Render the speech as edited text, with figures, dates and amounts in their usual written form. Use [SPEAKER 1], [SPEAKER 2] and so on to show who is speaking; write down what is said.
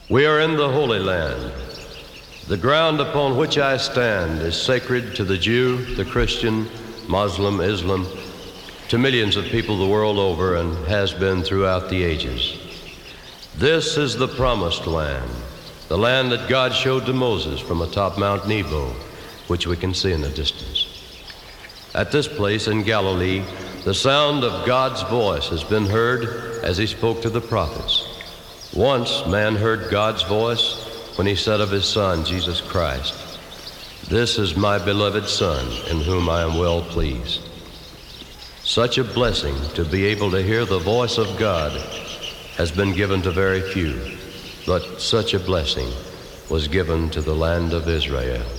[SPEAKER 1] We are in the Holy Land. The ground upon which I stand is sacred to the Jew, the Christian, Muslim, Islam, to millions of people the world over, and has been throughout the ages. This is the Promised Land, the land that God showed to Moses from atop Mount Nebo, which we can see in the distance. At this place in Galilee, the sound of God's voice has been heard as he spoke to the prophets. Once man heard God's voice when he said of his Son, Jesus Christ, "This is my beloved Son, in whom I am well pleased." Such a blessing to be able to hear the voice of God has been given to very few, but such a blessing was given to the land of Israel.